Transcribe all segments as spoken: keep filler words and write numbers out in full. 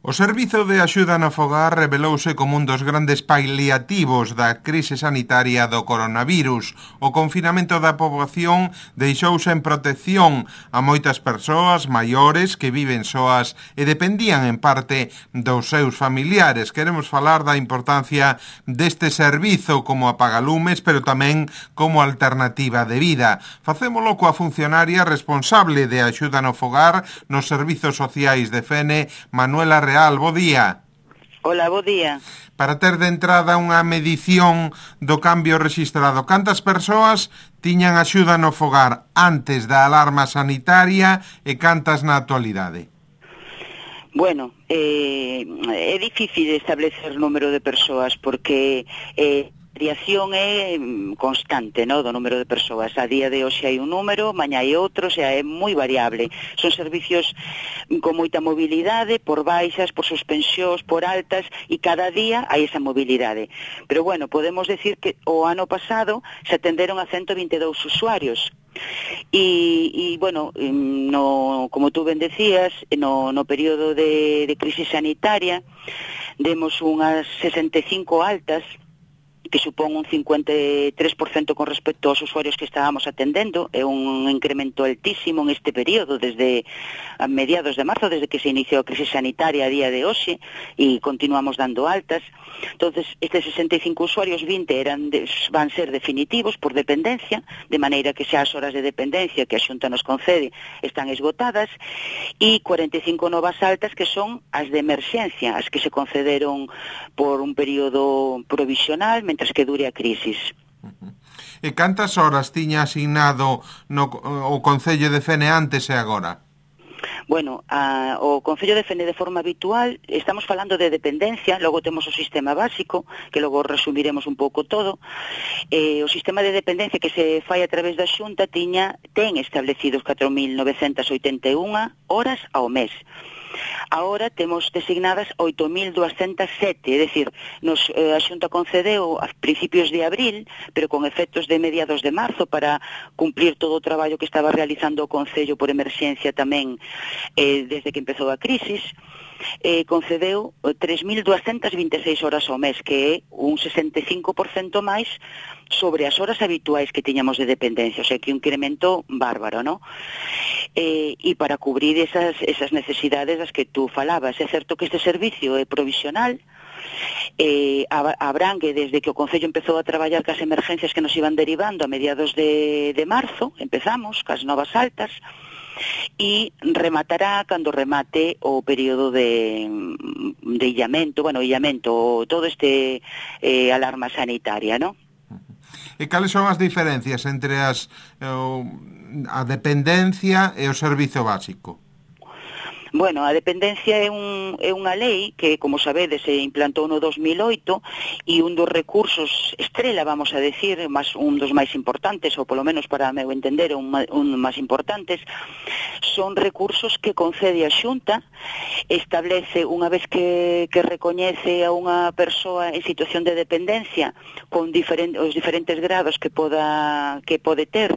O Servizo de Axuda no Fogar revelouse como un dos grandes paliativos da crise sanitaria do coronavirus. O confinamento da poboación deixouse en protección a moitas persoas maiores que viven soas e dependían en parte dos seus familiares. Queremos falar da importancia deste servizo como apagalumes, pero tamén como alternativa de vida. Facémolo coa funcionaria responsable de Axuda no Fogar nos servizos sociais de Fene, Manuela Real. Bo día. Hola, bo día. Para ter de entrada unha medición do cambio rexistrado, cantas persoas tiñan axuda no fogar antes da alarma sanitaria e cantas na actualidade? Bueno, eh, é difícil establecer número de persoas porque eh, a variación é constante, no, do número de persoas. A día de hoxe hai un número, mañá hai outro, o sea, é moi variable. Son servicios con moita mobilidade, por baixas, por suspensións, por altas, e cada día hai esa mobilidade. Pero bueno, podemos decir que o ano pasado se atenderon a ciento vinte e dous usuarios. E, e bueno, no, como tú ben decías, no, no período de, de crise sanitaria demos unhas sesenta e cinco altas, que supón un cincuenta e tres por cento con respecto aos usuarios que estábamos atendendo. É un incremento altísimo en este período, desde a mediados de marzo, desde que se iniciou a crise sanitaria a día de hoxe, e continuamos dando altas. Entonces, estes sesenta e cinco usuarios, vinte eran de, van ser definitivos por dependencia, de maneira que xa as horas de dependencia que a Xunta nos concede están esgotadas, e cuarenta e cinco novas altas que son as de emerxencia, as que se concederon por un período provisional, mentras que dure a crisis. Uh-huh. E cantas horas tiña asignado no, o Concello de Fene antes e agora? Bueno, a, o Concello de Fene de forma habitual, estamos falando de dependencia, logo temos o sistema básico, que logo resumiremos un pouco todo. Eh, o sistema de dependencia que se fai a través da Xunta tiña, ten establecidos catro mil novecentas oitenta e unha horas ao mes. Ahora temos designadas oito mil duascentas sete, é dicir, nos, eh, a Xunta concedeu a principios de abril, pero con efectos de mediados de marzo, para cumplir todo o traballo que estaba realizando o Concello por emerxencia tamén eh, desde que empezou a crisis. Eh, concedeu tres mil duascentas vinte e seis horas ao mes, que é un sesenta e cinco por cento máis sobre as horas habituais que tiñamos de dependencia, o sea que un incremento bárbaro, ¿no? Eh, e para cubrir esas, esas necesidades das que tú falabas, é certo que este servicio é provisional, eh, abrangue desde que o Concello empezou a traballar cas emergencias que nos iban derivando a mediados de, de marzo, empezamos cas novas altas, e rematará cando remate o período de, de illamento, bueno, illamento, todo este eh, alarma sanitaria, ¿no? E cales son as diferencias entre as o, a dependencia e o servizo básico? Bueno, a dependencia é, un, é unha lei que, como sabedes, se implantou no dos mil oito, e un dos recursos estrela, vamos a decir, más, un dos máis importantes, ou polo menos para meu entender, un, un máis importantes, son recursos que concede a Xunta, establece unha vez que, que recoñece a unha persoa en situación de dependencia con diferent, os diferentes grados que poda que pode ter,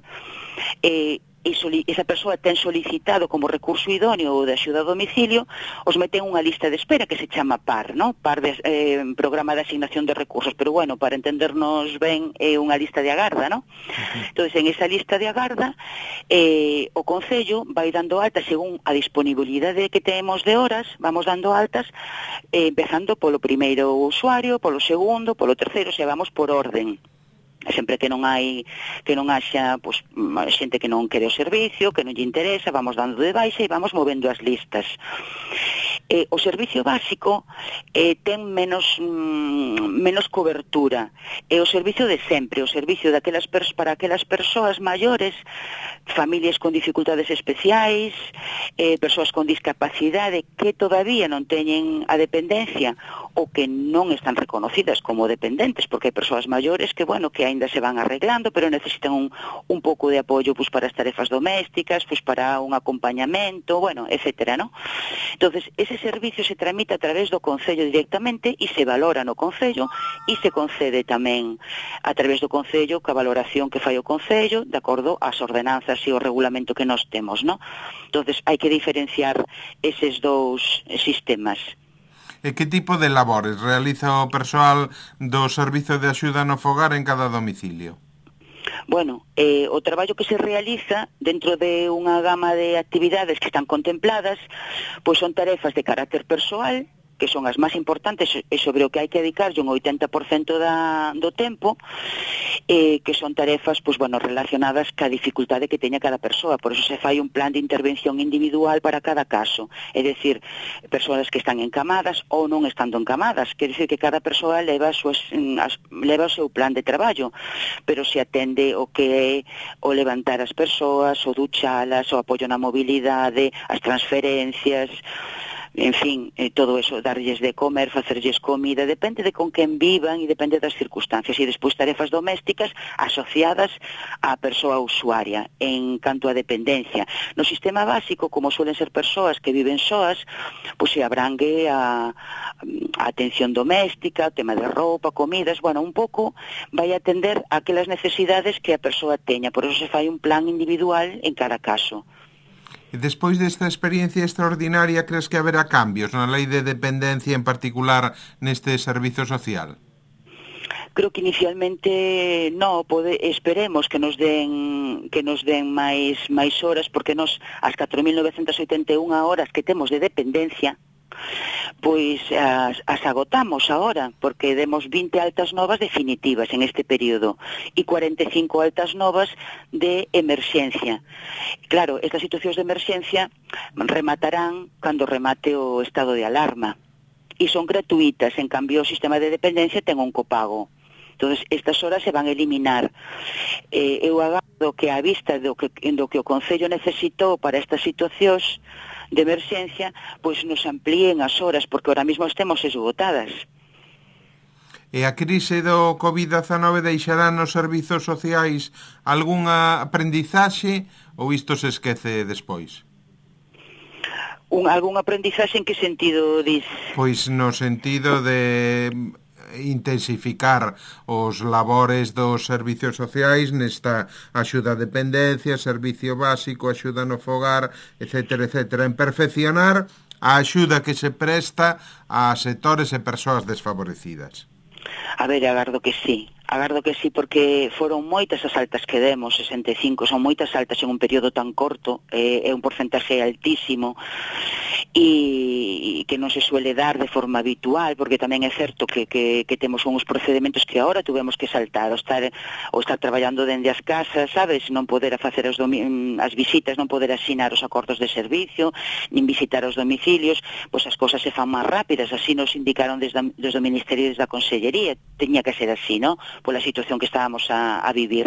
eh, e esa persoa ten solicitado como recurso idóneo ou de axuda a domicilio, os meten unha lista de espera que se chama P A R, ¿no? P A R, de, eh, Programa de Asignación de Recursos, pero bueno, para entendernos ben, é unha lista de agarda, ¿no? Uh-huh. Entonces, en esa lista de agarda, eh, o Concello vai dando altas según a disponibilidade que temos de horas, vamos dando altas, eh, empezando polo primeiro usuario, polo segundo, polo terceiro, se vamos por orden. Sempre que non hai que non haxa pues, xente que non quere o servicio, que non lle interesa, vamos dando de baixa e vamos movendo as listas. Eh, o servicio básico eh, ten menos mm, menos cobertura. É o servicio de sempre, o servicio daquelas pers- para aquelas persoas maiores, familias con dificultades especiais, eh, persoas con discapacidade que todavía non teñen a dependencia ou que non están reconocidas como dependentes, porque hai persoas maiores que, bueno, que aínda se van arreglando, pero necesitan un, un pouco de apoio pues, para as tarefas domésticas, pues, para un acompañamento, bueno, etcétera, ¿no? Entonces, ese servicio se tramita a través do Concello directamente e se valora no Concello e se concede tamén a través do Concello ca valoración que fai o Concello de acordo ás ordenanzas e o regulamento que nós temos, ¿no? Entonces, hai que diferenciar eses dous sistemas. E que tipo de labores realiza o persoal do Servizo de Axuda no Fogar en cada domicilio? Bueno, eh, o traballo que se realiza dentro de unha gama de actividades que están contempladas, pois son tarefas de carácter persoal, que son as máis importantes e sobre o que hai que dedicarlle un oitenta por cento da, do tempo, eh, que son tarefas pois, bueno, relacionadas ca dificultade que teña cada persoa. Por eso se fai un plan de intervención individual para cada caso. É dicir, persoas que están encamadas ou non estando encamadas. Quer dicir que cada persoa leva, as súas, as, leva o seu plan de traballo, pero se atende o que é o levantar as persoas, o duchalas, o apoio na mobilidade, as transferencias, en fin, eh, todo eso, darlles de comer, facerlles comida, depende de con quen vivan e depende das circunstancias. E despois tarefas domésticas asociadas á persoa usuaria en canto a dependencia. No sistema básico, como suelen ser persoas que viven soas, pois se abrangue a, a atención doméstica, o tema de roupa, comidas, bueno, un pouco vai atender a aquelas necesidades que a persoa teña. Por eso se fai un plan individual en cada caso. E despois desta experiencia extraordinaria, crees que haberá cambios na lei de dependencia, en particular neste servizo social? Creo que inicialmente no, pode, esperemos que nos den que nos den máis máis horas, porque nos as catro mil novecentas oitenta e unha horas que temos de dependencia, pois as, as agotamos agora, porque demos vinte altas novas definitivas en este período e cuarenta e cinco altas novas de emerxencia. Claro, estas situacións de emerxencia rematarán cando remate o estado de alarma e son gratuitas, en cambio o sistema de dependencia ten un copago. Entón, estas horas se van a eliminar. Eh, eu agardo que a vista do que, do que o Concello necesitou para estas situacións de emerxencia, pois nos amplíen as horas, porque ahora mesmo estemos esgotadas. E a crise do covid dezanove deixará nos servizos sociais algunha aprendizaxe ou isto se esquece despois? Un, algún aprendizaxe en que sentido dis? Pois no sentido de intensificar os labores dos servicios sociais nesta axuda a dependencia, servicio básico, axuda no fogar, etcétera, etcétera, en perfeccionar a axuda que se presta a sectores e persoas desfavorecidas. A ver, agardo que sí, agardo que sí, porque foron moitas as altas que demos, sesenta e cinco, son moitas altas en un período tan corto, é, é un porcentaxe altísimo, e que non se suele dar de forma habitual, porque tamén é certo que, que, que temos uns procedementos que agora tuvemos que saltar, o estar, o estar traballando dende as casas, sabes, non poder facer as, as visitas, non poder asinar os acordos de servicio, nin visitar os domicilios, pois as cosas se fan máis rápidas, así nos indicaron desde, desde o Ministerio e desde a Consellería, teña que ser así, non? Pola situación que estábamos a, a vivir.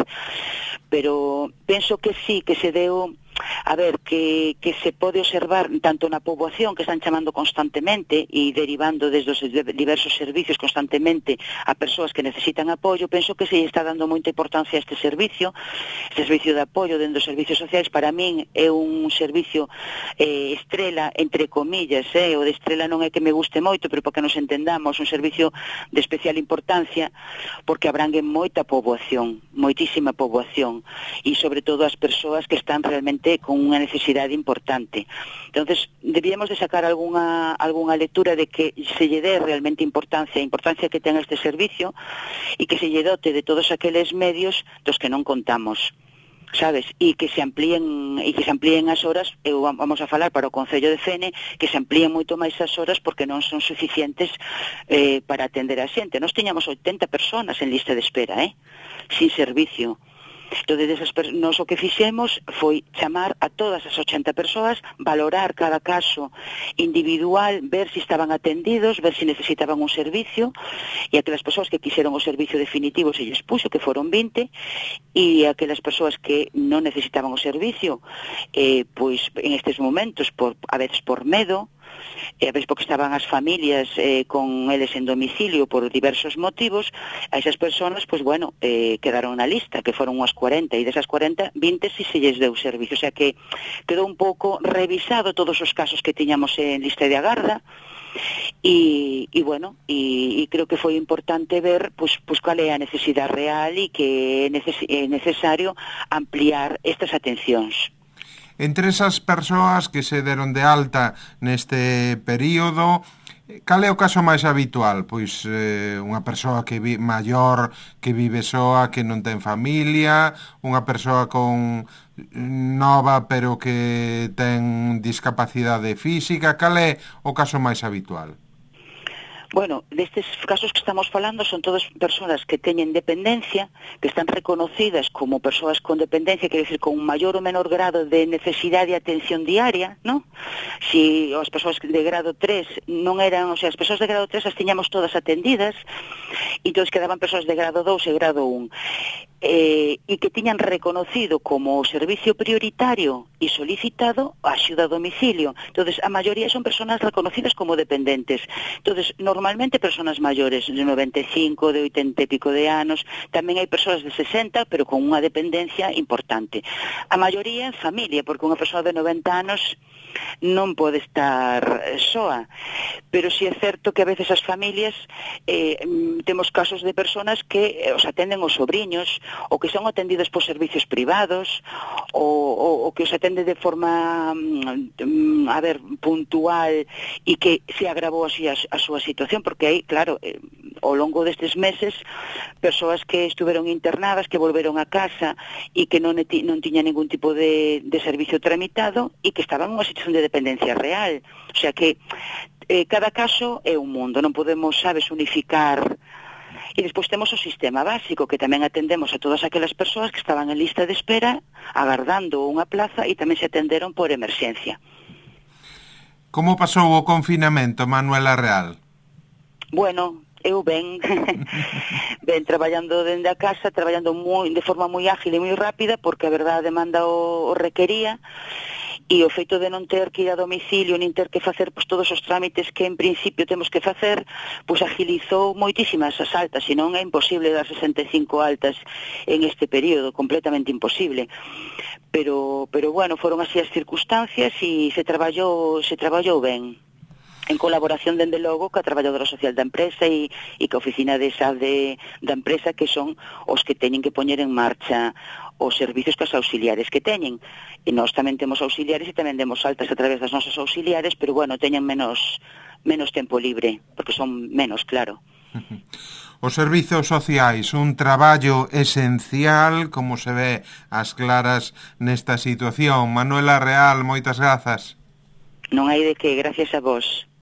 Pero penso que sí, que se deu... A ver, que, que se pode observar tanto na poboación que están chamando constantemente e derivando desde os diversos servicios constantemente a persoas que necesitan apoio, penso que se está dando moita importancia a este servicio, este servicio de apoio dentro dos servicios sociais. Para min é un servicio eh, estrela, entre comillas, eh, o de estrela non é que me guste moito, pero para que nos entendamos, un servicio de especial importancia porque abrangue moita poboación, moitísima poboación, e sobre todo as persoas que están realmente con unha necesidade importante. Entonces, debíamos de sacar algunha, algunha lectura de que se lle dé realmente importancia, a importancia que ten este servicio e que se lle dote de todos aqueles medios dos que non contamos, sabes? E que se amplíen e que se amplíen as horas. Eu vamos a falar para o Concello de Fene que se amplíen moito máis as horas porque non son suficientes eh, para atender a xente. Nós tiñamos oitenta personas en lista de espera, eh? Sin servicio. Entón, desas, nos o que fixemos foi chamar a todas as ochenta persoas, valorar cada caso individual, ver se estaban atendidos, ver se necesitaban un servicio, e aquelas persoas que quixeron o servicio definitivo se lles puxo, que foron vinte, e aquelas persoas que non necesitaban o servicio, eh, pois en estes momentos, por, a veces por medo, e a veces porque estaban as familias eh, con eles en domicilio por diversos motivos, a esas personas, pois bueno, eh, quedaron na lista, que foron unhas cuarenta, e desas cuarenta, vinte si se lles deu servicio, o sea que quedou un pouco revisado todos os casos que tiñamos en lista de agarda, e, e bueno, e, e creo que foi importante ver pois, pois cal é a necesidade real e que é, neces é necesario ampliar estas atencións. Entre esas persoas que se deron de alta neste período, Cal é o caso máis habitual? Pois eh, unha persoa que vi, maior que vive soa, que non ten familia, unha persoa con nova pero que ten discapacidade física, cal é o caso máis habitual? Bueno, destes casos que estamos falando son todas persoas que teñen dependencia, que están reconocidas como persoas con dependencia, quer dizer, con un maior ou menor grado de necesidade de atención diaria, ¿no? Si as persoas de grado tres non eran, o sea, as persoas de grado tres as tiñamos todas atendidas, e entón quedaban persoas de grado dous e grado un. Eh, e que tiñan reconocido como servicio prioritario e solicitado a axuda a domicilio. Entonces, a maioría son persoas reconocidas como dependentes. Entonces, normalmente persoas maiores de noventa e cinco, de oitenta e pico de anos, tamén hai persoas de sesenta, pero con unha dependencia importante. A maioría en familia, porque unha persoa de noventa anos non pode estar soa, pero si é certo que a veces as familias eh, temos casos de persoas que eh, os atenden os sobriños, ou que son atendidos por servicios privados, ou, ou, ou que os atende de forma mm, a ver, puntual, e que se agravou así a, a súa situación, porque aí, claro, eh, ao longo destes meses, persoas que estuveron internadas, que volveron a casa e que non, non tiña ningún tipo de, de servicio tramitado e que estaban en unha situación de dependencia real. O sea que eh, cada caso é un mundo, non podemos, sabes, unificar. E despois temos o sistema básico, que tamén atendemos a todas aquelas persoas que estaban en lista de espera, agardando unha plaza, e tamén se atenderon por emerxencia. Como pasou o confinamento, Manuela Real? Bueno, eu ben, ben traballando dende a casa, traballando moi, de forma moi ágil e moi rápida, porque a verdade a demanda o, o requería, e o feito de non ter que ir a domicilio, nin ter que facer pois, todos os trámites que en principio temos que facer, pois agilizou moitísimas as altas, senón é imposible dar sesenta e cinco altas en este período, completamente imposible. Pero, pero bueno, foron así as circunstancias e se traballou, se traballou ben, en colaboración, dende logo, ca traballadora social da empresa e, e ca oficina de saúde da empresa, que son os que teñen que poñer en marcha os servicios que as auxiliares que teñen. E nós tamén temos auxiliares e tamén demos altas a través das nosas auxiliares, pero bueno, teñen menos, menos tempo libre, porque son menos, claro. Os servizos sociais, un traballo esencial, como se ve ás claras nesta situación. Manuela Real, moitas grazas. Non hai de que, gracias a vos.